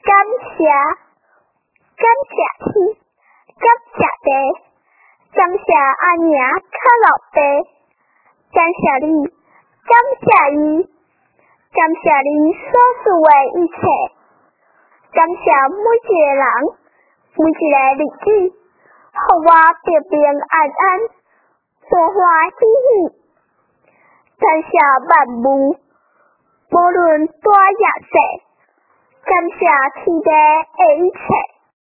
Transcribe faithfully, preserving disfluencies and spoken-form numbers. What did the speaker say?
感谢，感谢天，感谢地，感谢阿娘卡老爸，感谢你，感谢伊，感谢你所做的一切，感谢每一个人，每一个日子，互我平平安安，欢欢喜喜。感谢万物，无论大也小，感谢天地的一切。